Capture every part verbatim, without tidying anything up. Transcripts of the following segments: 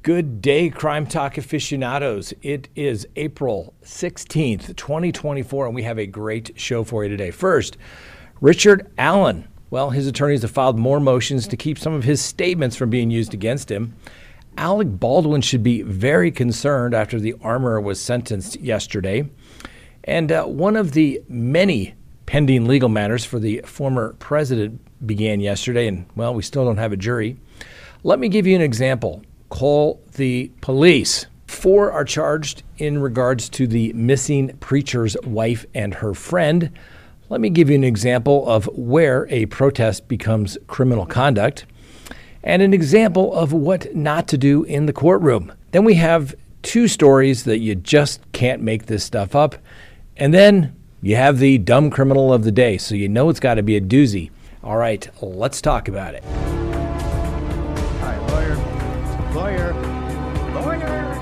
Good day, Crime Talk aficionados. It is April sixteenth, twenty twenty-four, and we have a great show for you today. First, Richard Allen. Well, his attorneys have filed more motions to keep some of his statements from being used against him. Alec Baldwin should be very concerned after the armorer was sentenced yesterday. And uh, one of the many pending legal matters for the former president began yesterday, and, well, we still don't have a jury. Let me give you an example. Call the police. Four are charged in regards to the missing preacher's wife and her friend. Let me give you an example of where a protest becomes criminal conduct and an example of what not to do in the courtroom. Then we have two stories that you just can't make this stuff up. And then you have the dumb criminal of the day, so you know it's got to be a doozy. All right, let's talk about it. Hi, lawyer. Lawyer. Lawyer.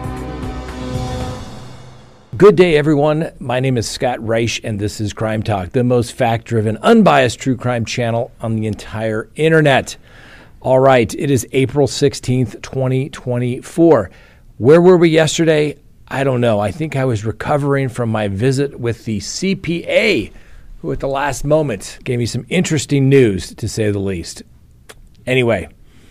Good day, everyone. My name is Scott Reich, and this is Crime Talk, the most fact-driven, unbiased true crime channel on the entire internet. All right, it is April sixteenth, twenty twenty-four. Where were we yesterday? I don't know. I think I was recovering from my visit with the C P A, who at the last moment gave me some interesting news, to say the least. Anyway,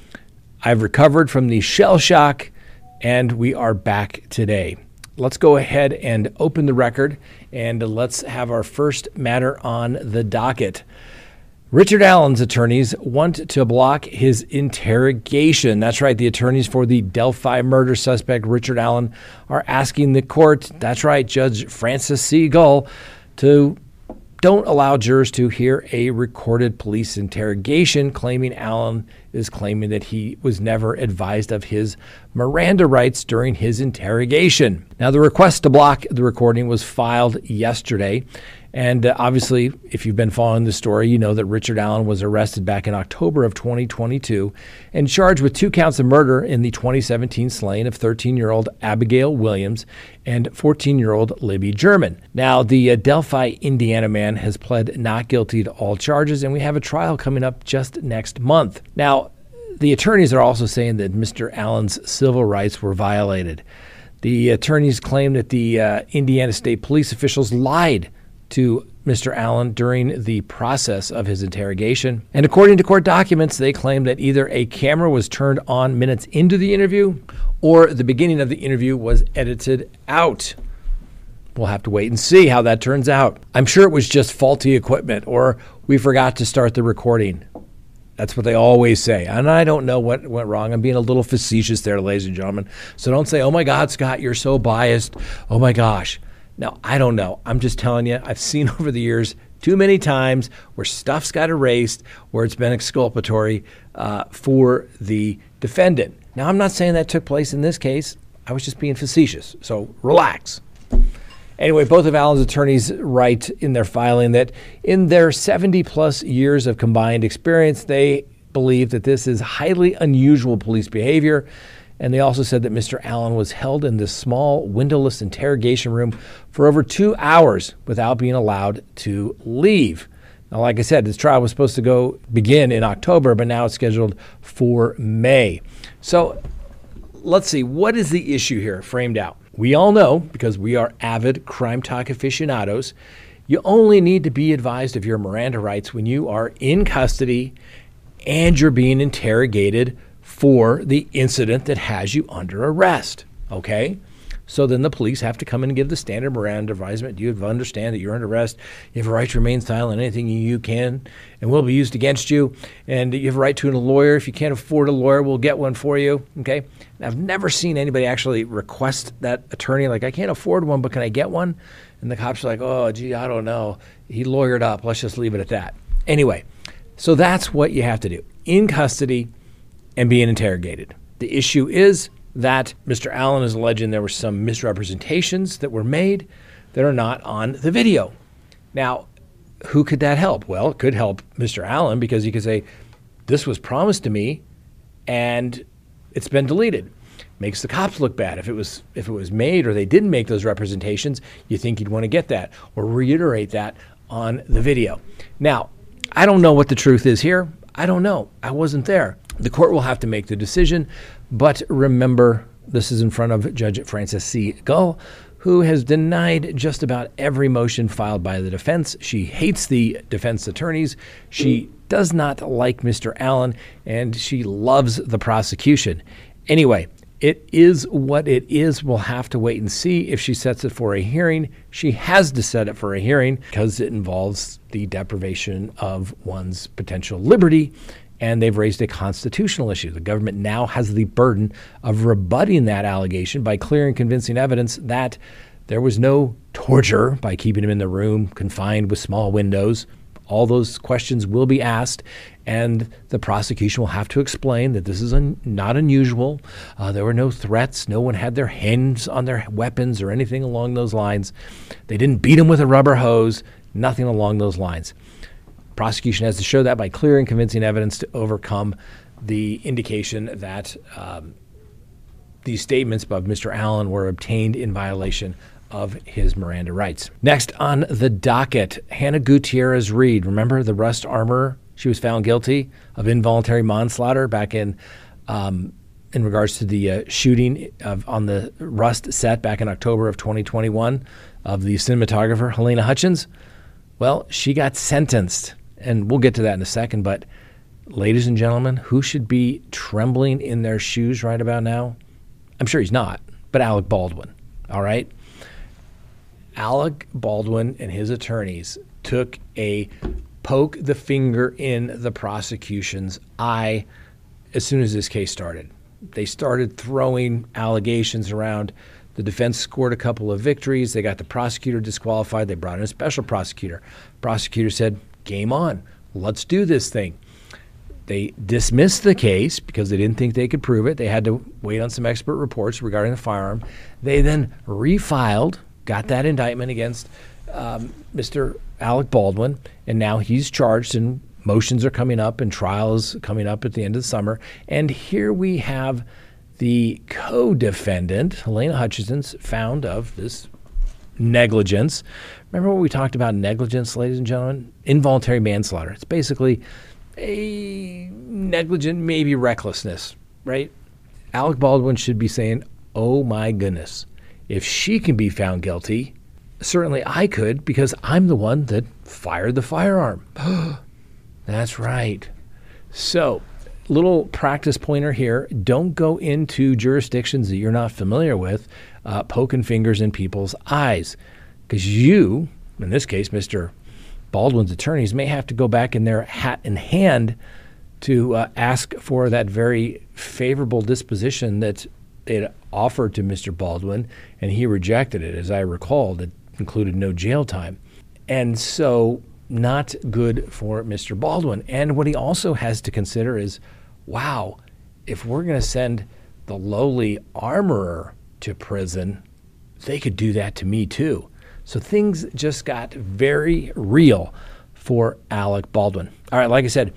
I've recovered from the shell shock, and we are back today. Let's go ahead and open the record, and let's have our first matter on the docket. Richard Allen's attorneys want to block his interrogation. That's right, the attorneys for the Delphi murder suspect Richard Allen are asking the court, that's right, Judge Francis C. Gull, to don't allow jurors to hear a recorded police interrogation, claiming Allen is claiming that he was never advised of his Miranda rights during his interrogation. Now, the request to block the recording was filed yesterday. And uh, obviously, if you've been following the story, you know that Richard Allen was arrested back in October of twenty twenty-two and charged with two counts of murder in the twenty seventeen slaying of thirteen-year-old Abigail Williams and fourteen-year-old Libby German. Now, the uh, Delphi, Indiana man has pled not guilty to all charges, and we have a trial coming up just next month. Now, the attorneys are also saying that Mister Allen's civil rights were violated. The attorneys claim that the uh, Indiana State Police officials lied to Mister Allen during the process of his interrogation. And according to court documents, they claim that either a camera was turned on minutes into the interview or the beginning of the interview was edited out. We'll have to wait and see how that turns out. I'm sure it was just faulty equipment or we forgot to start the recording. That's what they always say. And I don't know what went wrong. I'm being a little facetious there, ladies and gentlemen. So don't say, oh my God, Scott, you're so biased. Oh my gosh. Now, I don't know. I'm just telling you, I've seen over the years too many times where stuff's got erased, where it's been exculpatory uh, for the defendant. Now, I'm not saying that took place in this case. I was just being facetious. So relax. Anyway, both of Allen's attorneys write in their filing that in their seventy plus years of combined experience, they believe that this is highly unusual police behavior. And they also said that Mister Allen was held in this small, windowless interrogation room for over two hours without being allowed to leave. Now, like I said, this trial was supposed to go begin in October, but now it's scheduled for May. So let's see, what is the issue here framed out? We all know, because we are avid Crime Talk aficionados, you only need to be advised of your Miranda rights when you are in custody and you're being interrogated for the incident that has you under arrest, okay? So then the police have to come in and give the standard Miranda advisement. Do you understand that you're under arrest? You have a right to remain silent. Anything you can and will be used against you. And you have a right to a lawyer. If you can't afford a lawyer, we'll get one for you, okay? And I've never seen anybody actually request that attorney, like, I can't afford one, but can I get one? And the cops are like, oh, gee, I don't know. He lawyered up. Let's just leave it at that. Anyway, so that's what you have to do. In custody and being interrogated. The issue is that Mister Allen is alleging there were some misrepresentations that were made that are not on the video. Now, who could that help? Well, it could help Mister Allen because he could say, this was promised to me and it's been deleted. Makes the cops look bad. If it was if it was made or they didn't make those representations, you think you'd want to get that or reiterate that on the video. Now, I don't know what the truth is here. I don't know. I wasn't there. The court will have to make the decision, but remember This is in front of Judge Frances C. Gull, who has denied just about every motion filed by the defense. She hates the defense attorneys. She does not like Mister Allen, and she loves the prosecution. Anyway, it is what it is. We'll have to wait and see if she sets it for a hearing. She has to set it for a hearing because it involves the deprivation of one's potential liberty, and they've raised a constitutional issue. The government now has the burden of rebutting that allegation by clear and convincing evidence that there was no torture by keeping him in the room, confined with small windows. All those questions will be asked, and the prosecution will have to explain that this is un- not unusual. Uh, there were no threats. No one had their hands on their weapons or anything along those lines. They didn't beat him with a rubber hose, nothing along those lines. Prosecution has to show that by clear and convincing evidence to overcome the indication that um, these statements of Mister Allen were obtained in violation of his Miranda rights. Next on the docket, Hannah Gutierrez Reed. Remember the Rust armorer? She was found guilty of involuntary manslaughter back in um, in regards to the uh, shooting of, on the Rust set back in October of twenty twenty-one of the cinematographer Halyna Hutchins. Well, she got sentenced, and we'll get to that in a second. But ladies and gentlemen, who should be trembling in their shoes right about now? I'm sure he's not, but Alec Baldwin, all right? Alec Baldwin and his attorneys took a poke the finger in the prosecution's eye as soon as this case started. They started throwing allegations around. The defense scored a couple of victories. They got the prosecutor disqualified. They brought in a special prosecutor. Prosecutor said, game on. Let's do this thing. They dismissed the case because they didn't think they could prove it. They had to wait on some expert reports regarding the firearm. They then refiled, got that indictment against um, Mister Alec Baldwin, and now he's charged, and motions are coming up, and trial is coming up at the end of the summer. And here we have the co-defendant, Halyna Hutchins, found of this negligence. Remember what we talked about negligence, ladies and gentlemen? Involuntary manslaughter. It's basically a negligent, maybe recklessness, right? Alec Baldwin should be saying, oh my goodness, if she can be found guilty, certainly I could, because I'm the one that fired the firearm. That's right. So, little practice pointer here. Don't go into jurisdictions that you're not familiar with, uh, poking fingers in people's eyes, because you, in this case, Mister Baldwin's attorneys, may have to go back in their hat in hand to uh, ask for that very favorable disposition that they had offered to Mister Baldwin, and he rejected it. As I recall, that included no jail time. And so not good for Mister Baldwin. And what he also has to consider is, wow, if we're going to send the lowly armorer to prison, they could do that to me too. So things just got very real for Alec Baldwin. All right, like I said,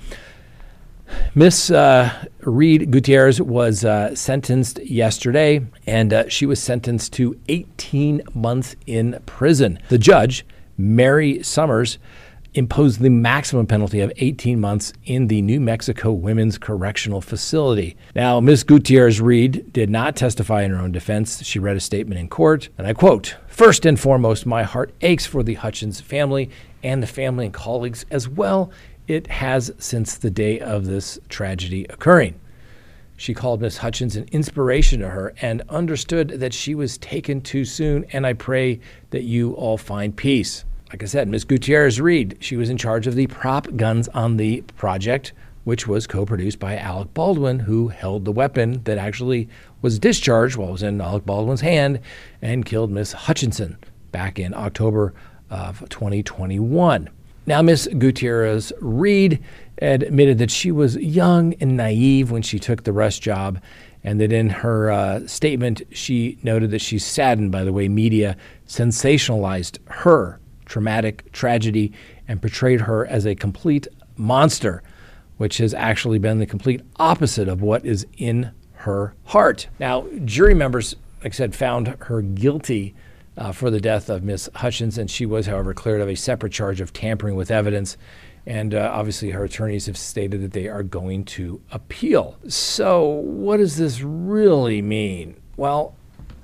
Miss uh, Reed Gutierrez was uh, sentenced yesterday, and uh, she was sentenced to eighteen months in prison. The judge, Mary Summers, imposed the maximum penalty of eighteen months in the New Mexico Women's Correctional Facility. Now, Miss Gutierrez Reed did not testify in her own defense. She read a statement in court, and I quote, "First and foremost, my heart aches for the Hutchins family and the family and colleagues as well. It has since the day of this tragedy occurring." She called Miss Hutchins an inspiration to her and understood that she was taken too soon, and I pray that you all find peace. Like I said, Miss Gutierrez Reed, she was in charge of the prop guns on the project, which was co-produced by Alec Baldwin, who held the weapon that actually was discharged while it was in Alec Baldwin's hand and killed Miss Hutchinson back in October of twenty twenty-one. Now, Miss Gutierrez Reed admitted that she was young and naive when she took the Rust job, and that in her uh, statement, she noted that she's saddened by the way media sensationalized her traumatic tragedy and portrayed her as a complete monster, which has actually been the complete opposite of what is in her heart. Now, jury members, like I said, found her guilty Uh, for the death of Miss Hutchins, and she was, however, cleared of a separate charge of tampering with evidence. And uh, obviously her attorneys have stated that they are going to appeal. So what does this really mean? Well,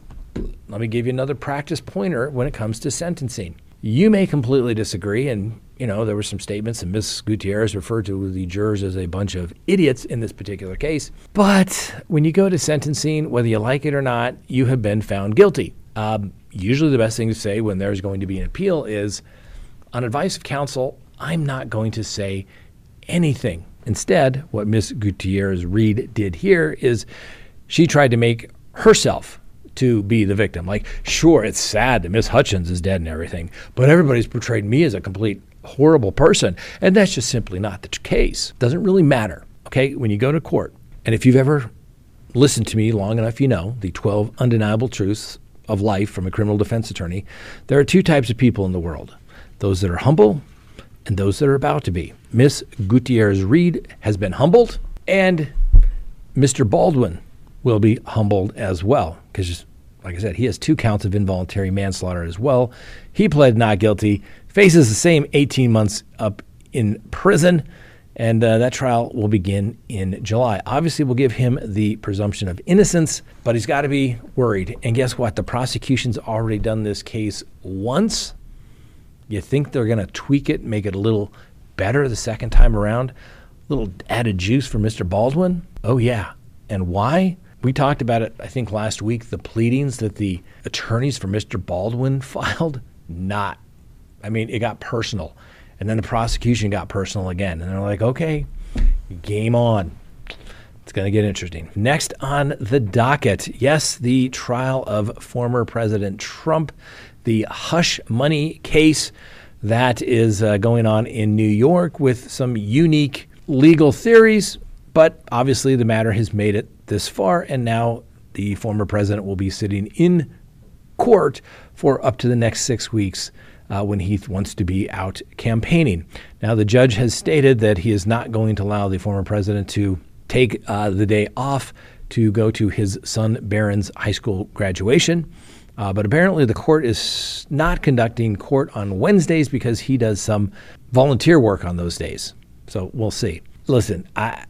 let me give you another practice pointer when it comes to sentencing. You may completely disagree, and you know there were some statements, and Miz Gutierrez referred to the jurors as a bunch of idiots in this particular case. But when you go to sentencing, whether you like it or not, you have been found guilty. Um, usually the best thing to say when there's going to be an appeal is, on advice of counsel, I'm not going to say anything. Instead, what Miz Gutierrez Reed did here is she tried to make herself to be the victim. Like, sure, it's sad that Miss Hutchins is dead and everything, but everybody's portrayed me as a complete horrible person, and that's just simply not the case. Doesn't really matter, okay, when you go to court. And if you've ever listened to me long enough, you know the twelve undeniable truths of life from a criminal defense attorney. There are two types of people in the world, those that are humble and those that are about to be. Miss Gutierrez Reed has been humbled, and Mister Baldwin will be humbled as well, because, like I said, he has two counts of involuntary manslaughter as well. He pled not guilty, faces the same eighteen months up in prison, and uh, that trial will begin in July. Obviously, we'll give him the presumption of innocence, but he's got to be worried. And guess what? The prosecution's already done this case once. You think they're going to tweak it, make it a little better the second time around? A little added juice for Mister Baldwin? Oh, yeah. And why? We talked about it, I think, last week, the pleadings that the attorneys for Mister Baldwin filed. Not. I mean, it got personal. And then the prosecution got personal again. And they're like, okay, game on. It's going to get interesting. Next on the docket, yes, the trial of former President Trump, the hush money case that is uh, going on in New York with some unique legal theories. But obviously the matter has made it this far, and now the former president will be sitting in court for up to the next six weeks uh, when he wants to be out campaigning. Now, the judge has stated that he is not going to allow the former president to take uh, the day off to go to his son Barron's high school graduation. Uh, but apparently the court is not conducting court on Wednesdays because he does some volunteer work on those days. So we'll see. Listen, I,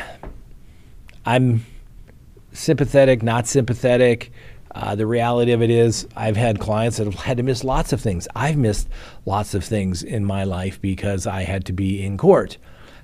I'm sympathetic, not sympathetic. Uh, the reality of it is I've had clients that have had to miss lots of things. I've missed lots of things in my life because I had to be in court.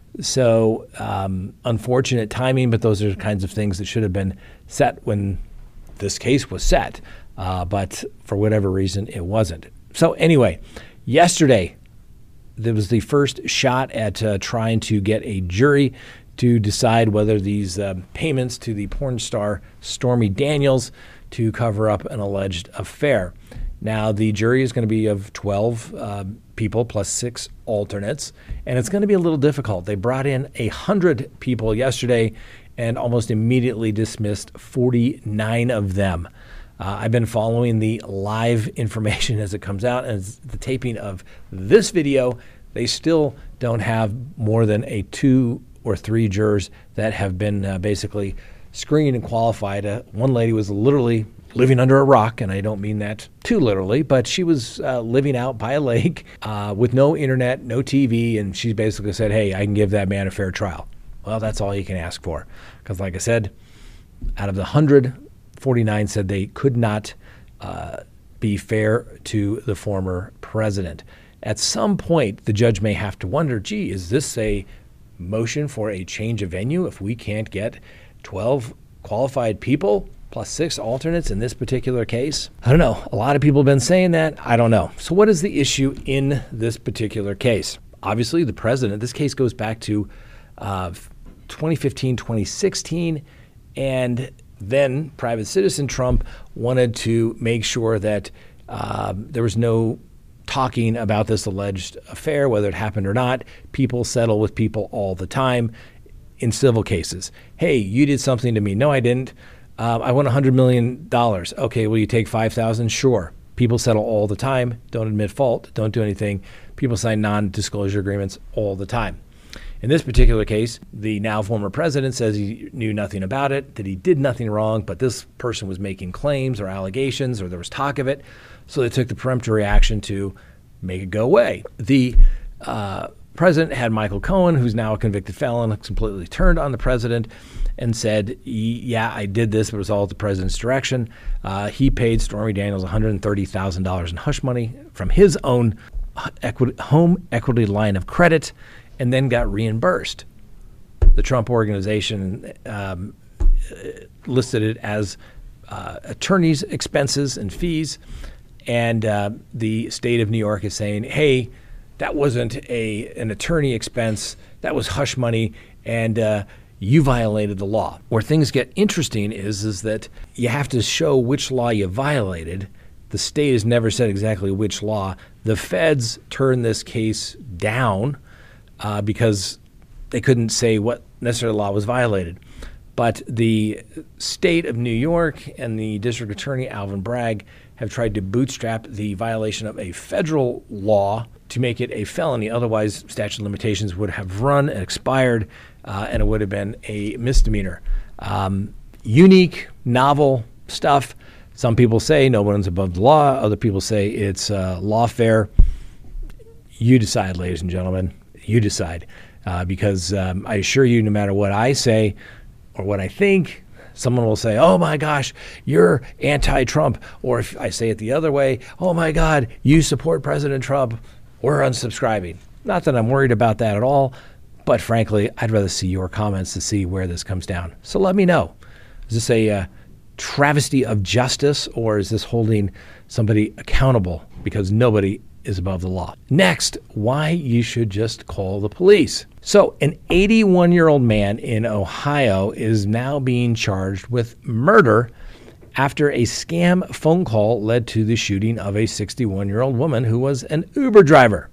So um, unfortunate timing, but those are the kinds of things that should have been set when this case was set. Uh, but for whatever reason, it wasn't. So anyway, yesterday, there was the first shot at uh, trying to get a jury to decide whether these uh, payments to the porn star Stormy Daniels to cover up an alleged affair. Now, the jury is going to be of twelve uh, people plus six alternates, and it's going to be a little difficult. They brought in one hundred people yesterday and almost immediately dismissed forty-nine of them. Uh, I've been following the live information as it comes out, and as the taping of this video, they still don't have more than a two or three jurors that have been uh, basically screened and qualified. Uh, one lady was literally living under a rock, and I don't mean that too literally, but she was uh, living out by a lake uh, with no internet, no T V, and she basically said, hey, I can give that man a fair trial. Well, that's all you can ask for. Because like I said, out of the one hundred, forty-nine said they could not uh, be fair to the former president. At some point, the judge may have to wonder, gee, is this a motion for a change of venue if we can't get twelve qualified people plus six alternates in this particular case? I don't know. A lot of people have been saying that. I don't know. So what is the issue in this particular case? Obviously, the president, this case goes back to uh, twenty fifteen, twenty sixteen, and then private citizen Trump wanted to make sure that uh, there was no talking about this alleged affair, whether it happened or not. People settle with people all the time in civil cases. Hey, you did something to me. No, I didn't. Uh, I want one hundred million dollars. Okay, will you take five thousand dollars? Sure. People settle all the time. Don't admit fault. Don't do anything. People sign non-disclosure agreements all the time. In this particular case, the now former president says he knew nothing about it, that he did nothing wrong, but this person was making claims or allegations, or there was talk of it. So they took the peremptory action to make it go away. The uh, president had Michael Cohen, who's now a convicted felon, completely turned on the president and said, yeah, I did this, but it was all at the president's direction. Uh, he paid Stormy Daniels one hundred thirty thousand dollars in hush money from his own equity, home equity line of credit and then got reimbursed. The Trump organization um, listed it as uh, attorney's expenses and fees. And uh, the state of New York is saying, hey, that wasn't a an attorney expense. That was hush money. And uh, you violated the law. Where things get interesting is, is that you have to show which law you violated. The state has never said exactly which law. The feds turned this case down uh, because they couldn't say what necessary law was violated. But the state of New York and the district attorney, Alvin Bragg, have tried to bootstrap the violation of a federal law to make it a felony. Otherwise, statute of limitations would have run and expired, uh, and it would have been a misdemeanor. Um, unique, novel stuff. Some people say no one's above the law. Other people say it's uh, lawfare. You decide, ladies and gentlemen. You decide. Uh, because um, I assure you, no matter what I say or what I think, someone will say, oh, my gosh, you're anti-Trump. Or if I say it the other way, oh, my God, you support President Trump. We're unsubscribing. Not that I'm worried about that at all. But frankly, I'd rather see your comments to see where this comes down. So let me know. Is this a uh, travesty of justice, or is this holding somebody accountable because nobody is above the law? Next, why you should just call the police. So an eighty-one-year-old man in Ohio is now being charged with murder after a scam phone call led to the shooting of a sixty-one-year-old woman who was an Uber driver.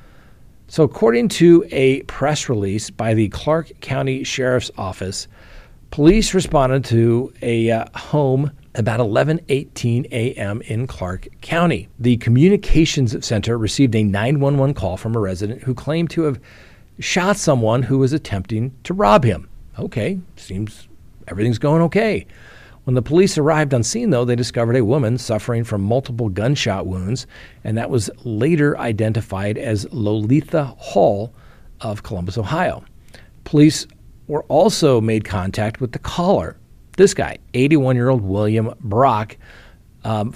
So according to a press release by the Clark County Sheriff's Office, police responded to a uh, home about eleven eighteen a.m. in Clark County. The Communications Center received a nine one one call from a resident who claimed to have shot someone who was attempting to rob him. Okay, seems everything's going okay. When the police arrived on scene, though, they discovered a woman suffering from multiple gunshot wounds, and that was later identified as Lolitha Hall of Columbus, Ohio. Police were also made contact with the caller, this guy, eighty-one-year-old William Brock, um,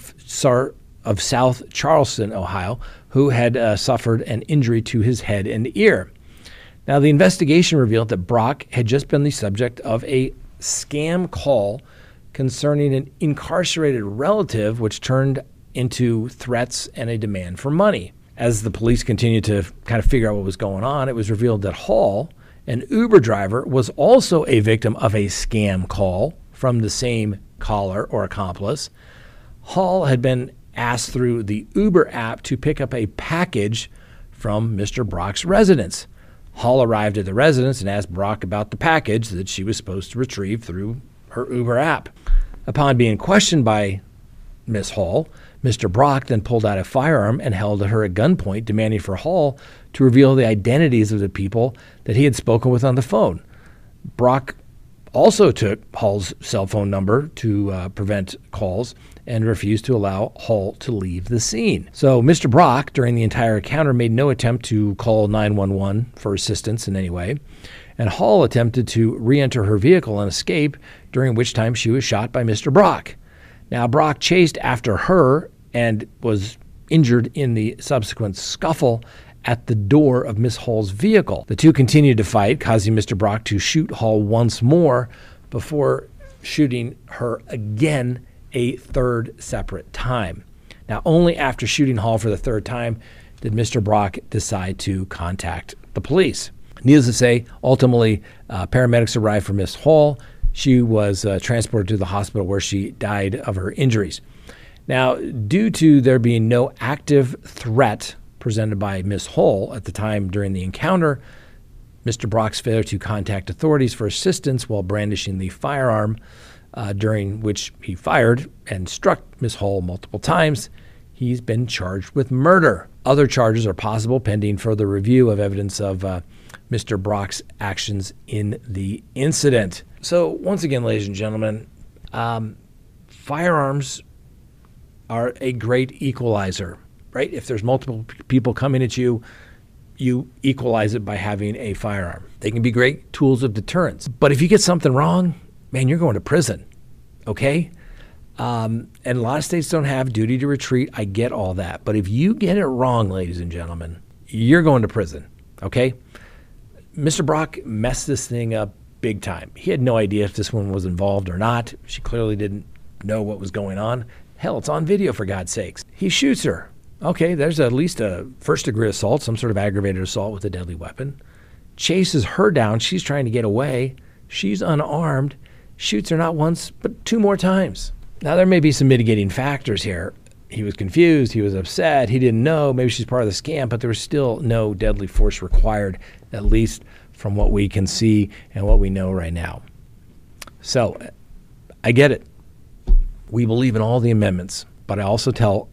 of South Charleston, Ohio, who had uh, suffered an injury to his head and ear. Now, the investigation revealed that Brock had just been the subject of a scam call concerning an incarcerated relative, which turned into threats and a demand for money. As the police continued to kind of figure out what was going on, it was revealed that Hall, an Uber driver, was also a victim of a scam call from the same caller or accomplice. Hall had been asked through the Uber app to pick up a package from Mister Brock's residence. Hall arrived at the residence and asked Brock about the package that she was supposed to retrieve through her Uber app. Upon being questioned by Miss Hall, Mister Brock then pulled out a firearm and held her at gunpoint, demanding for Hall to reveal the identities of the people that he had spoken with on the phone. Brock also took Hall's cell phone number to uh, prevent calls and refused to allow Hall to leave the scene. So Mister Brock, during the entire encounter, made no attempt to call nine one one for assistance in any way, and Hall attempted to re-enter her vehicle and escape, during which time she was shot by Mister Brock. Now, Brock chased after her and was injured in the subsequent scuffle at the door of Miss Hall's vehicle. The two continued to fight, causing Mister Brock to shoot Hall once more before shooting her again a third separate time. Now, only after shooting Hall for the third time did Mister Brock decide to contact the police. Needless to say, ultimately, uh, paramedics arrived for Miss Hall. She was uh, transported to the hospital where she died of her injuries. Now, due to there being no active threat presented by Miss Hall at the time during the encounter, Mister Brock's failure to contact authorities for assistance while brandishing the firearm, uh, during which he fired and struck Miss Hall multiple times, he's been charged with murder. Other charges are possible pending further review of evidence of uh, Mister Brock's actions in the incident. So once again, ladies and gentlemen, um, firearms are a great equalizer, right? If there's multiple p- people coming at you, you equalize it by having a firearm. They can be great tools of deterrence. But if you get something wrong, man, you're going to prison, okay? Um, and a lot of states don't have duty to retreat. I get all that. But if you get it wrong, ladies and gentlemen, you're going to prison, okay? Mister Brock messed this thing up big time. He had no idea if this one was involved or not. She clearly didn't know what was going on. Hell, it's on video, for God's sakes. He shoots her. Okay, there's at least a first-degree assault, some sort of aggravated assault with a deadly weapon. Chases her down. She's trying to get away. She's unarmed. Shoots her not once, but two more times. Now, there may be some mitigating factors here. He was confused. He was upset. He didn't know. Maybe she's part of the scam, but there was still no deadly force required, at least from what we can see and what we know right now. So, I get it. We believe in all the amendments, but I also tell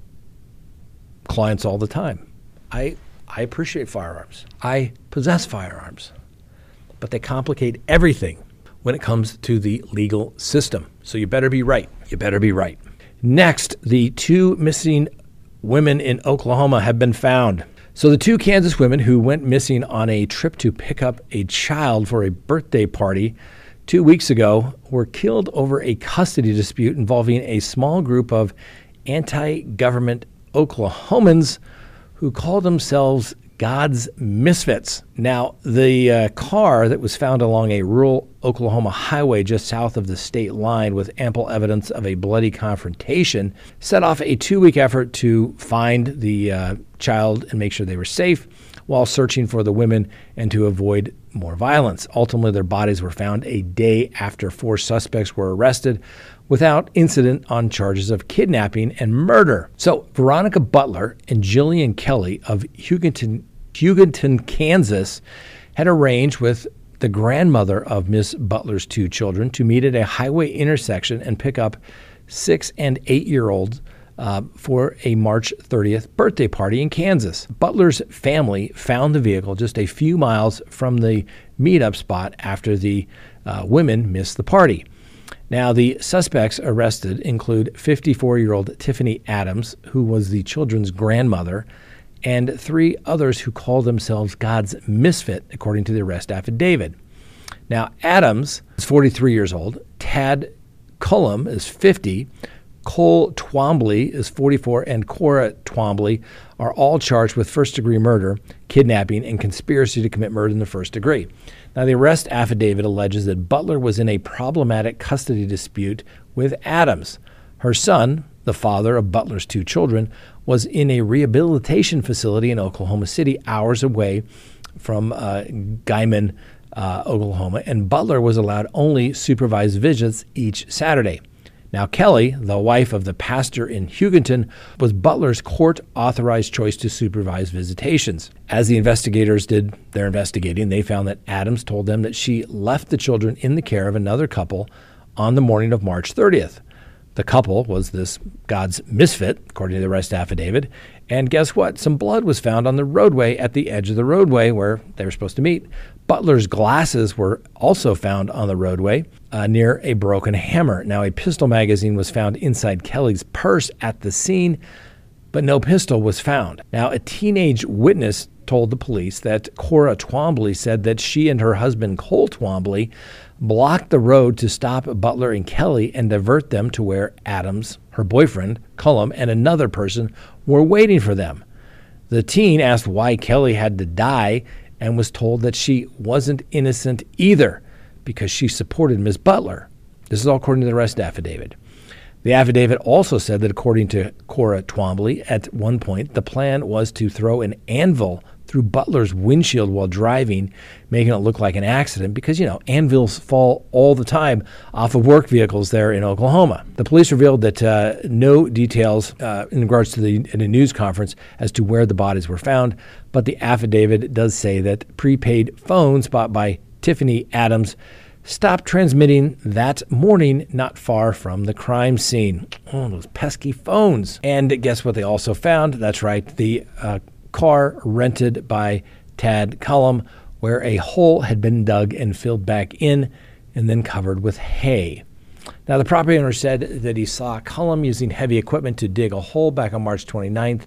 clients all the time, I I appreciate firearms. I possess firearms, but they complicate everything when it comes to the legal system. So you better be right. You better be right. Next, the two missing women in Oklahoma have been found. So the two Kansas women who went missing on a trip to pick up a child for a birthday party two weeks ago were killed over a custody dispute involving a small group of anti-government Oklahomans who call themselves God's Misfits. Now, the uh, car that was found along a rural Oklahoma highway just south of the state line with ample evidence of a bloody confrontation set off a two-week effort to find the uh, child and make sure they were safe while searching for the women and to avoid more violence. Ultimately, their bodies were found a day after four suspects were arrested without incident on charges of kidnapping and murder. So Veronica Butler and Jillian Kelly of Hugoton, Hugoton, Kansas, had arranged with the grandmother of Miss Butler's two children to meet at a highway intersection and pick up six and eight-year-olds uh, for a March thirtieth birthday party in Kansas. Butler's family found the vehicle just a few miles from the meetup spot after the uh, women missed the party. Now, the suspects arrested include fifty-four-year-old Tiffany Adams, who was the children's grandmother, and three others who called themselves God's Misfit, according to the arrest affidavit. Now, Adams is forty-three years old, Tad Cullum is fifty, Cole Twombly is forty-four, and Cora Twombly are all charged with first-degree murder, kidnapping, and conspiracy to commit murder in the first degree. Now, the arrest affidavit alleges that Butler was in a problematic custody dispute with Adams. Her son, the father of Butler's two children, was in a rehabilitation facility in Oklahoma City, hours away from uh, Guymon, uh, Oklahoma, and Butler was allowed only supervised visits each Saturday. Now, Kelly, the wife of the pastor in Hugoton, was Butler's court-authorized choice to supervise visitations. As the investigators did their investigating, they found that Adams told them that she left the children in the care of another couple on the morning of March thirtieth. The couple was this God's Misfit, according to the arrest affidavit. And guess what? Some blood was found on the roadway at the edge of the roadway where they were supposed to meet. Butler's glasses were also found on the roadway uh, near a broken hammer. Now, a pistol magazine was found inside Kelly's purse at the scene, but no pistol was found. Now, a teenage witness told the police that Cora Twombly said that she and her husband, Cole Twombly, blocked the road to stop Butler and Kelly and divert them to where Adams, her boyfriend, Cullum, and another person were waiting for them. The teen asked why Kelly had to die and was told that she wasn't innocent either because she supported Miss Butler. This is all according to the arrest affidavit. The affidavit also said that according to Cora Twombly, at one point, the plan was to throw an anvil through Butler's windshield while driving, making it look like an accident because, you know, anvils fall all the time off of work vehicles there in Oklahoma. The police revealed that uh, no details uh, in regards to the in a news conference as to where the bodies were found, but the affidavit does say that prepaid phones bought by Tiffany Adams stopped transmitting that morning not far from the crime scene. Oh, those pesky phones. And guess what they also found? That's right, the uh, car rented by Tad Cullum, where a hole had been dug and filled back in and then covered with hay. Now, the property owner said that he saw Cullum using heavy equipment to dig a hole back on March twenty-ninth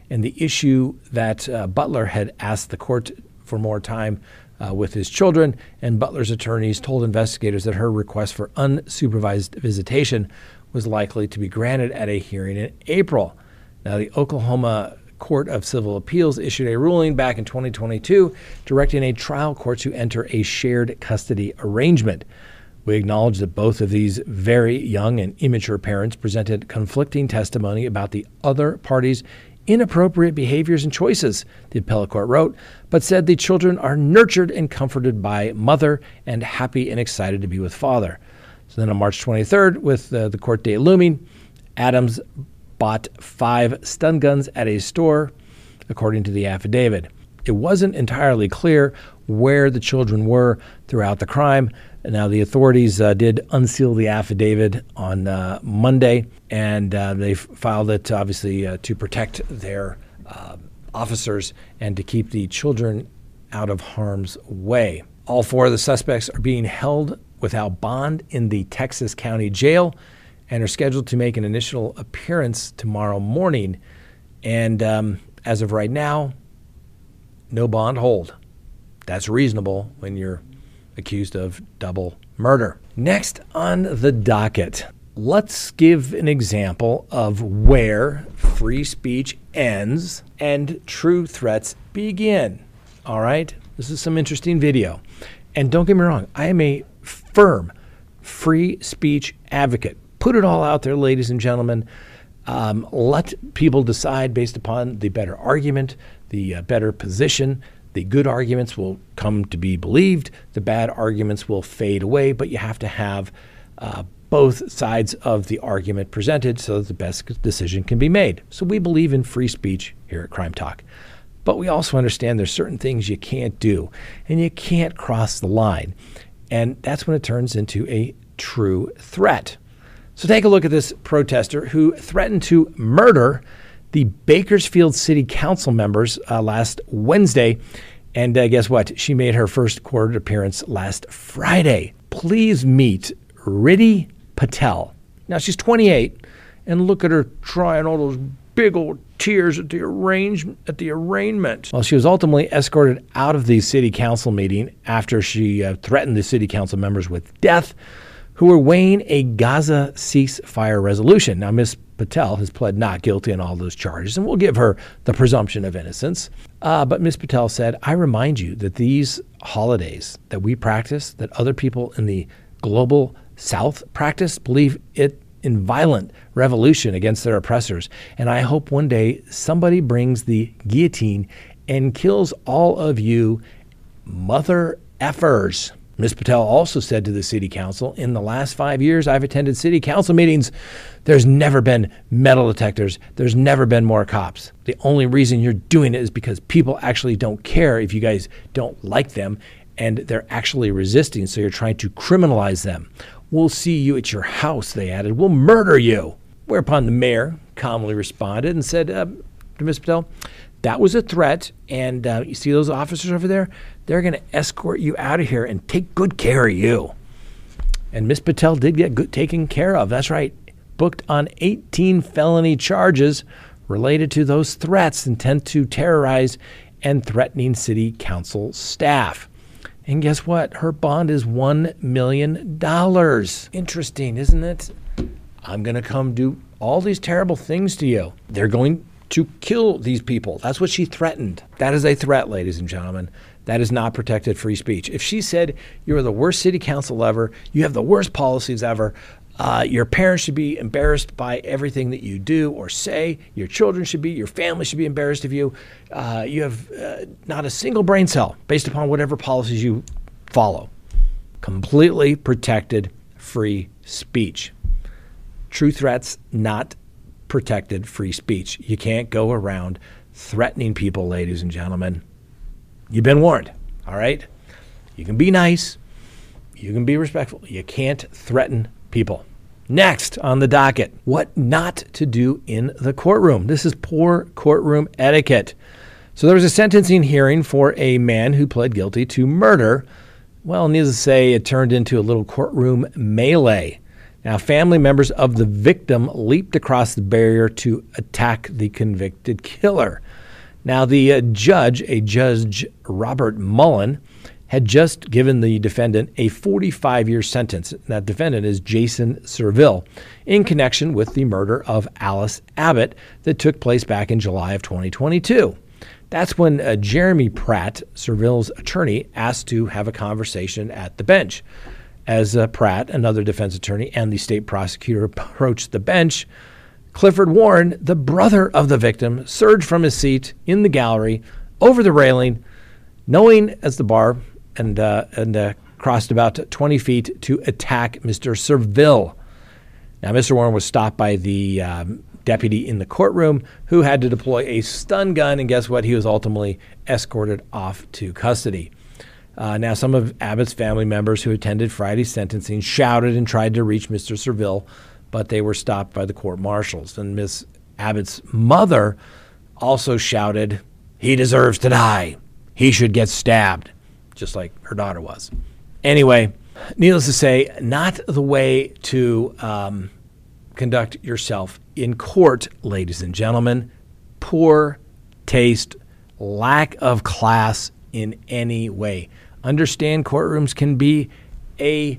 And the issue that uh, Butler had asked the court for more time uh, with his children, and Butler's attorneys told investigators that her request for unsupervised visitation was likely to be granted at a hearing in April. Now, the Oklahoma Court of Civil Appeals issued a ruling back in twenty twenty-two directing a trial court to enter a shared custody arrangement. We acknowledge that both of these very young and immature parents presented conflicting testimony about the other party's inappropriate behaviors and choices, the appellate court wrote, but said the children are nurtured and comforted by mother and happy and excited to be with father. So then on March twenty-third, with uh, the court date looming, Adams bought five stun guns at a store, according to the affidavit. It wasn't entirely clear where the children were throughout the crime. Now, the authorities uh, did unseal the affidavit on uh, Monday, and uh, they f- filed it, obviously, uh, to protect their uh, officers and to keep the children out of harm's way. All four of the suspects are being held without bond in the Texas County Jail and are scheduled to make an initial appearance tomorrow morning. And um, as of right now, no bond hold. That's reasonable when you're accused of double murder. Next on the docket, let's give an example of where free speech ends and true threats begin. All right? This is some interesting video. And don't get me wrong, I am a firm free speech advocate. Put it all out there, ladies and gentlemen. Um, let people decide based upon the better argument, the uh, better position. The good arguments will come to be believed. The bad arguments will fade away, but you have to have uh, both sides of the argument presented so that the best decision can be made. So we believe in free speech here at Crime Talk. But we also understand there's certain things you can't do, and you can't cross the line. And that's when it turns into a true threat. So take a look at this protester who threatened to murder the Bakersfield City Council members uh, last Wednesday. And uh, guess what? She made her first court appearance last Friday. Please meet Riddhi Patel. Now, she's twenty-eight, and look at her trying all those big old tears at the arrange at the arraignment. Well, she was ultimately escorted out of the city council meeting after she uh, threatened the city council members with death, who were weighing a Gaza ceasefire resolution. Now, Miz Patel has pled not guilty on all those charges, and we'll give her the presumption of innocence. Uh, but Miz Patel said, I remind you that these holidays that we practice, that other people in the global South practice, believe it in violent revolution against their oppressors. And I hope one day somebody brings the guillotine and kills all of you mother effers. Miz Patel also said to the city council, in the last five years I've attended city council meetings, there's never been metal detectors. There's never been more cops. The only reason you're doing it is because people actually don't care if you guys don't like them, and they're actually resisting, so you're trying to criminalize them. We'll see you at your house, they added. We'll murder you. Whereupon the mayor calmly responded and said uh, to Miz Patel, that was a threat, and uh, you see those officers over there? They're going to escort you out of here and take good care of you. And Miz Patel did get good, taken care of. That's right. Booked on eighteen felony charges related to those threats, intent to terrorize and threatening city council staff. And guess what? Her bond is one million dollars. Interesting, isn't it? I'm going to come do all these terrible things to you. They're going to kill these people. That's what she threatened. That is a threat, ladies and gentlemen. That is not protected free speech. If she said you're the worst city council ever, you have the worst policies ever, uh, your parents should be embarrassed by everything that you do or say, your children should be, your family should be embarrassed of you, uh, you have uh, not a single brain cell based upon whatever policies you follow. Completely protected free speech. True threats, not protected free speech. You can't go around threatening people, ladies and gentlemen. You've been warned, all right? You can be nice. You can be respectful. You can't threaten people. Next on the docket, what not to do in the courtroom. This is poor courtroom etiquette. So there was a sentencing hearing for a man who pled guilty to murder. Well, needless to say, it turned into a little courtroom melee. Now, family members of the victim leaped across the barrier to attack the convicted killer. Now, the uh, judge, a Judge Robert Mullen, had just given the defendant a forty-five year sentence. That defendant is Jason Serville, in connection with the murder of Alice Abbott that took place back in July of twenty twenty-two. That's when uh, Jeremy Pratt, Servile's attorney, asked to have a conversation at the bench. As uh, Pratt, another defense attorney, and the state prosecutor approached the bench, Clifford Warren, the brother of the victim, surged from his seat in the gallery over the railing, knowing as the bar, and uh, and uh, crossed about twenty feet to attack Mister Serville. Now, Mister Warren was stopped by the um, deputy in the courtroom, who had to deploy a stun gun, and guess what? He was ultimately escorted off to custody. Uh, now, some of Abbott's family members who attended Friday's sentencing shouted and tried to reach Mister Serville, but they were stopped by the court marshals. And Miss Abbott's mother also shouted, "He deserves to die. He should get stabbed," just like her daughter was. Anyway, needless to say, not the way to um, conduct yourself in court, ladies and gentlemen. Poor taste, lack of class in any way. Understand courtrooms can be a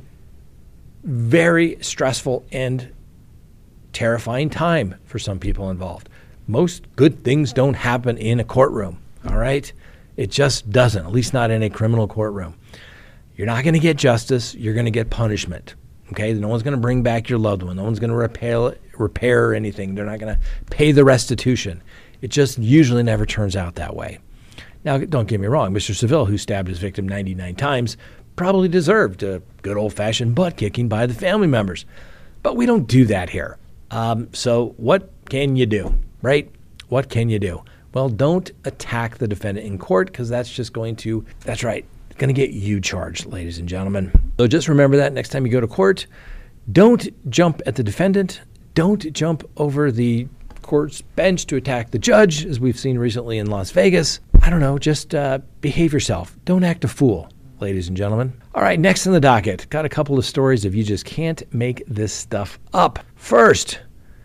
very stressful and terrifying time for some people involved. Most good things don't happen in a courtroom, all right? It just doesn't, at least not in a criminal courtroom. You're not going to get justice. You're going to get punishment, okay? No one's going to bring back your loved one. No one's going to repair, repair anything. They're not going to pay the restitution. It just usually never turns out that way. Now, don't get me wrong. Mister Serville, who stabbed his victim ninety-nine times, probably deserved a good old-fashioned butt-kicking by the family members. But we don't do that here. Um, so what can you do, right? What can you do? Well, don't attack the defendant in court, because that's just going to, that's right, going to get you charged, ladies and gentlemen. So just remember that next time you go to court. Don't jump at the defendant. Don't jump over the court's bench to attack the judge, as we've seen recently in Las Vegas. I don't know, just uh, behave yourself. Don't act a fool, ladies and gentlemen. All right, next on the docket, got a couple of stories of you just can't make this stuff up. First,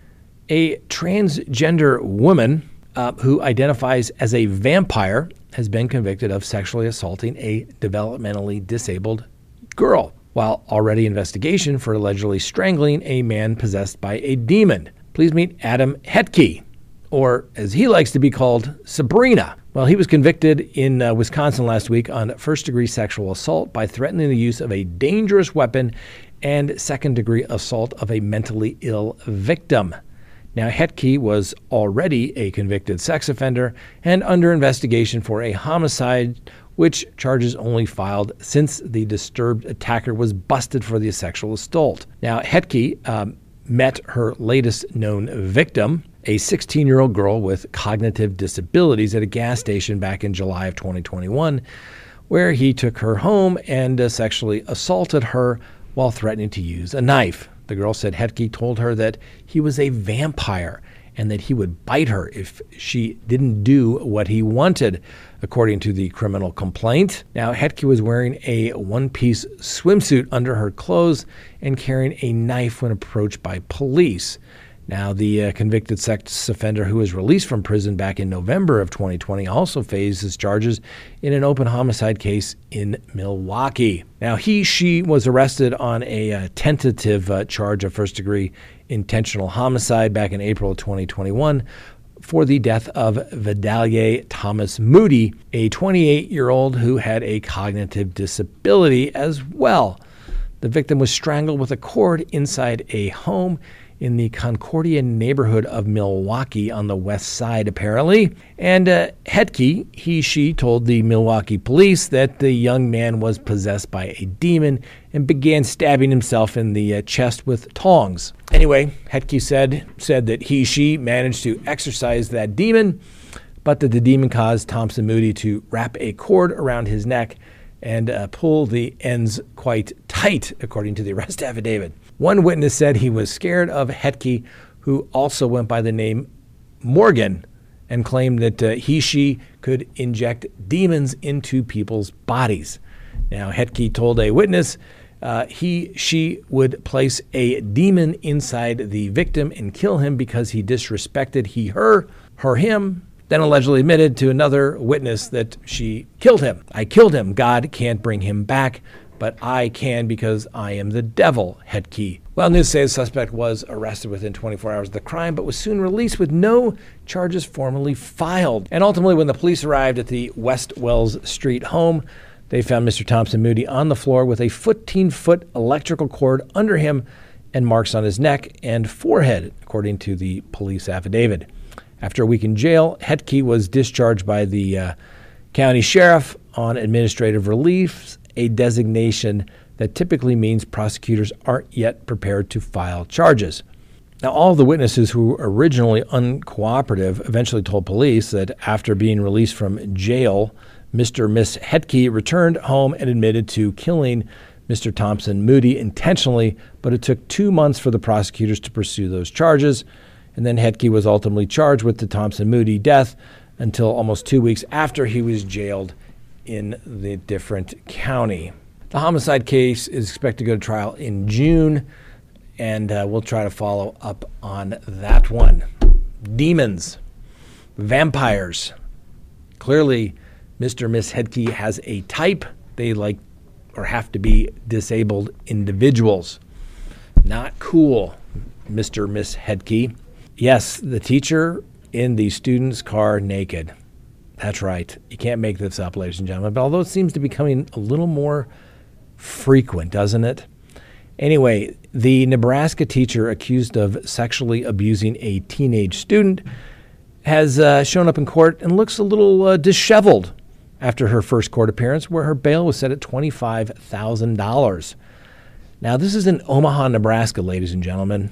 a transgender woman uh, who identifies as a vampire has been convicted of sexually assaulting a developmentally disabled girl, while already investigation for allegedly strangling a man possessed by a demon. Please meet Adam Hetke, or as he likes to be called, Sabrina. Well, he was convicted in uh, Wisconsin last week on first-degree sexual assault by threatening the use of a dangerous weapon and second-degree assault of a mentally ill victim. Now, Hetke was already a convicted sex offender and under investigation for a homicide, which charges only filed since the disturbed attacker was busted for the sexual assault. Now, Hetke um, met her latest known victim, a sixteen-year-old girl with cognitive disabilities, at a gas station back in July of twenty twenty-one, where he took her home and uh, sexually assaulted her while threatening to use a knife. The girl said Hetke told her that he was a vampire and that he would bite her if she didn't do what he wanted, according to the criminal complaint. Now, Hetke was wearing a one-piece swimsuit under her clothes and carrying a knife when approached by police. Now, the uh, convicted sex offender who was released from prison back in November of twenty twenty also faces charges in an open homicide case in Milwaukee. Now, he, she was arrested on a uh, tentative uh, charge of first-degree intentional homicide back in April of twenty twenty-one for the death of Vidalia Thomas Moody, a twenty-eight-year-old who had a cognitive disability as well. The victim was strangled with a cord inside a home in the Concordia neighborhood of Milwaukee on the west side, apparently. And uh, Hetke, he, she, told the Milwaukee police that the young man was possessed by a demon and began stabbing himself in the uh, chest with tongs. Anyway, Hetke said, said that he, she managed to exorcise that demon, but that the demon caused Thompson Moody to wrap a cord around his neck and uh, pull the ends quite tight, according to the arrest affidavit. One witness said he was scared of Hetke, who also went by the name Morgan, and claimed that uh, he, she could inject demons into people's bodies. Now, Hetke told a witness Uh, he, she would place a demon inside the victim and kill him because he disrespected he, her, her, him, then allegedly admitted to another witness that she killed him. I killed him. God can't bring him back, but I can because I am the devil, Hetke. Well, news say the suspect was arrested within twenty-four hours of the crime, but was soon released with no charges formally filed. And ultimately, when the police arrived at the West Wells Street home, they found Mister Thompson Moody on the floor with a fifteen-foot electrical cord under him and marks on his neck and forehead, according to the police affidavit. After a week in jail, Hetke was discharged by the uh, county sheriff on administrative relief, a designation that typically means prosecutors aren't yet prepared to file charges. Now, all of the witnesses who were originally uncooperative eventually told police that after being released from jail, Mister and Miss Hetke returned home and admitted to killing Mister Thompson Moody intentionally, but it took two months for the prosecutors to pursue those charges. And then Hetke was ultimately charged with the Thompson Moody death until almost two weeks after he was jailed in the different county. The homicide case is expected to go to trial in June, and uh, we'll try to follow up on that one. Demons, vampires. Clearly, Mister and Miss Hetke has a type. They like or have to be disabled individuals. Not cool, Mister and Miss Hetke. Yes, the teacher in the student's car naked. That's right. You can't make this up, ladies and gentlemen. But although it seems to be becoming a little more frequent, doesn't it? Anyway, the Nebraska teacher accused of sexually abusing a teenage student has uh, shown up in court and looks a little uh, disheveled after her first court appearance, where her bail was set at twenty-five thousand dollars. Now, this is in Omaha, Nebraska, ladies and gentlemen.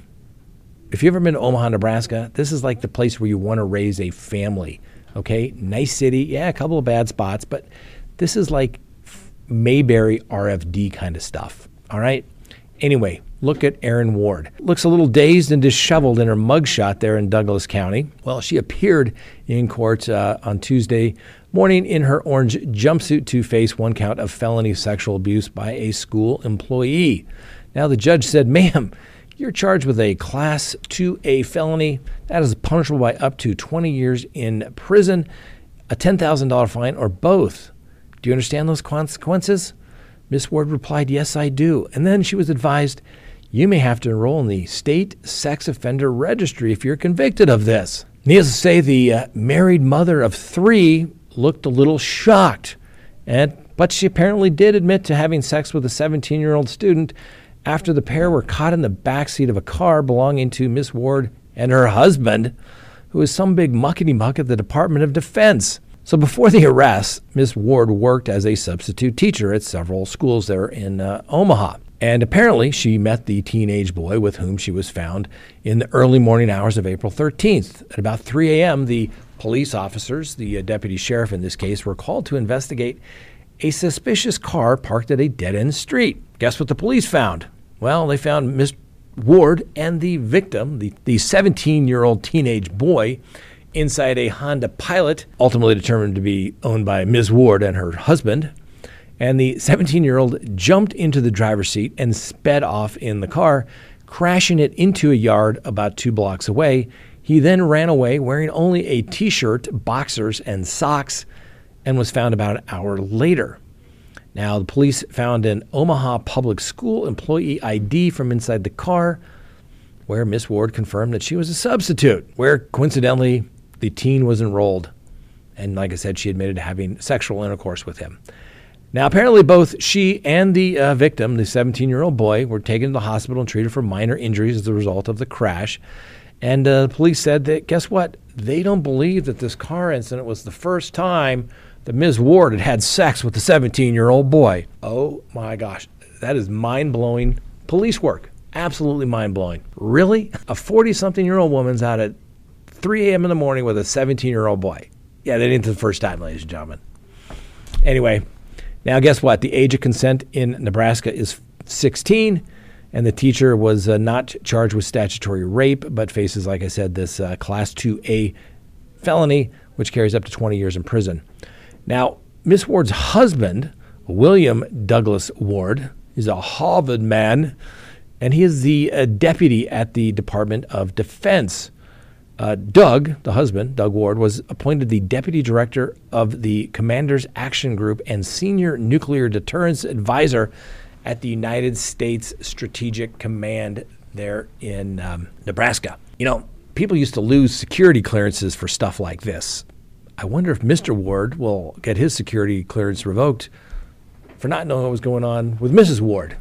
If you've ever been to Omaha, Nebraska, this is like the place where you want to raise a family, okay? Nice city. Yeah, a couple of bad spots, but this is like Mayberry R F D kind of stuff, all right? Anyway, look at Erin Ward. Looks a little dazed and disheveled in her mugshot there in Douglas County. Well, she appeared in court uh, on Tuesday morning in her orange jumpsuit to face one count of felony sexual abuse by a school employee. Now, the judge said, ma'am, you're charged with a Class two A felony. That is punishable by up to twenty years in prison, a ten thousand dollars fine, or both. Do you understand those consequences? Miss Ward replied, yes, I do. And then she was advised, you may have to enroll in the state sex offender registry if you're convicted of this. Needless to say, the uh, married mother of three looked a little shocked, and but she apparently did admit to having sex with a seventeen-year-old student after the pair were caught in the backseat of a car belonging to Miss Ward and her husband, who is some big muckety-muck at the Department of Defense. So before the arrest, Miss Ward worked as a substitute teacher at several schools there in uh, Omaha. And apparently she met the teenage boy with whom she was found in the early morning hours of April thirteenth. At about three a.m., the police officers, the uh, deputy sheriff in this case, were called to investigate a suspicious car parked at a dead-end street. Guess what the police found? Well, they found Miss Ward and the victim, the, the seventeen-year-old teenage boy, inside a Honda Pilot, ultimately determined to be owned by Miz Ward and her husband. And the seventeen-year-old jumped into the driver's seat and sped off in the car, crashing it into a yard about two blocks away. He then ran away wearing only a T-shirt, boxers, and socks, and was found about an hour later. Now, the police found an Omaha Public School employee I D from inside the car, where Miss Ward confirmed that she was a substitute, where coincidentally the teen was enrolled. And like I said, she admitted to having sexual intercourse with him. Now, apparently both she and the uh, victim, the seventeen-year-old boy, were taken to the hospital and treated for minor injuries as a result of the crash. And uh, the police said that, guess what? They don't believe that this car incident was the first time that Miz Ward had had sex with the seventeen-year-old boy. Oh, my gosh. That is mind-blowing police work. Absolutely mind-blowing. Really? A forty-something-year-old woman's out at three a.m. in the morning with a seventeen-year-old boy. Yeah, that ain't the first time, ladies and gentlemen. Anyway, now guess what? The age of consent in Nebraska is sixteen, and the teacher was uh, not charged with statutory rape, but faces, like I said, this uh, Class two A felony, which carries up to twenty years in prison. Now, Miss Ward's husband, William Douglas Ward, He's a Harvard man, and he is the uh, deputy at the Department of Defense. Uh, Doug, the husband, Doug Ward, was appointed the deputy director of the Commander's Action Group and senior nuclear deterrence advisor at the United States Strategic Command there in um, Nebraska. You know, people used to lose security clearances for stuff like this. I wonder if Mister Ward will get his security clearance revoked for not knowing what was going on with Missus Ward.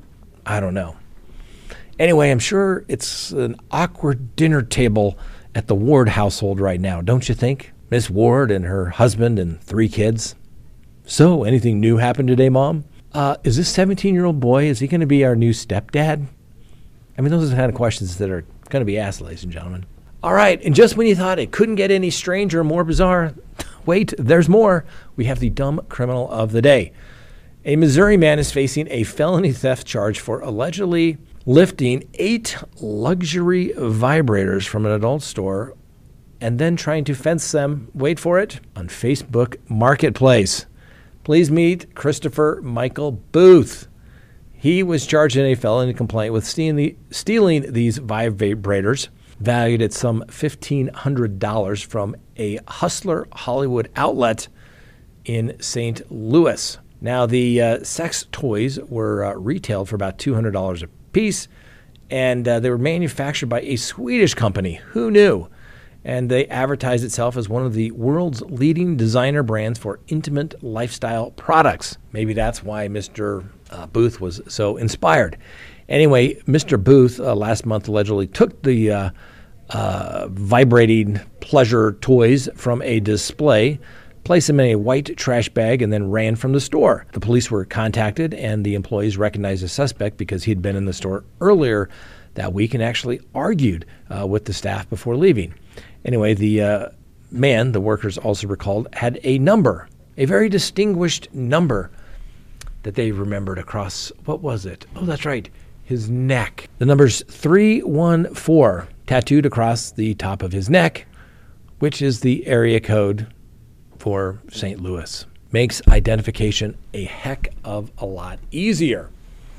I don't know. Anyway, I'm sure it's an awkward dinner table at the Ward household right now, don't you think? Miss Ward and her husband and three kids. So, anything new happened today, Mom? Uh, is this seventeen-year-old boy, is he going to be our new stepdad? I mean, those are the kind of questions that are going to be asked, ladies and gentlemen. All right, and just when you thought it couldn't get any stranger or more bizarre, wait, there's more. We have the dumb criminal of the day. A Missouri man is facing a felony theft charge for allegedly lifting eight luxury vibrators from an adult store and then trying to fence them, wait for it, on Facebook Marketplace. Please meet Christopher Michael Booth. He was charged in a felony complaint with stealing, the, stealing these vibrators, valued at some fifteen hundred dollars, from a Hustler Hollywood outlet in Saint Louis. Now, the uh, sex toys were uh, retailed for about two hundred dollars a piece, and uh, they were manufactured by a Swedish company. Who knew? And they advertised itself as one of the world's leading designer brands for intimate lifestyle products. Maybe that's why Mister Uh, Booth was so inspired. Anyway, Mister Booth uh, last month allegedly took the uh, uh, vibrating pleasure toys from a display, placed them in a white trash bag, and then ran from the store. The police were contacted, and the employees recognized the suspect because he'd been in the store earlier that week and actually argued uh, with the staff before leaving. Anyway, the uh, man, the workers also recalled, had a number, a very distinguished number that they remembered across, what was it? Oh, that's right, his neck. The number's three one four tattooed across the top of his neck, which is the area code for Saint Louis. Makes identification a heck of a lot easier.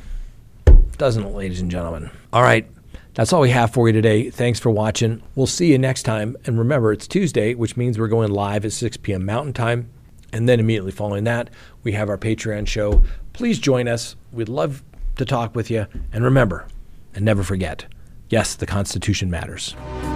Doesn't it, ladies and gentlemen? All right, that's all we have for you today. Thanks for watching. We'll see you next time. And remember, it's Tuesday, which means we're going live at six p.m. Mountain Time. And then immediately following that, we have our Patreon show. Please join us. We'd love to talk with you. And remember, and never forget, yes, the Constitution matters.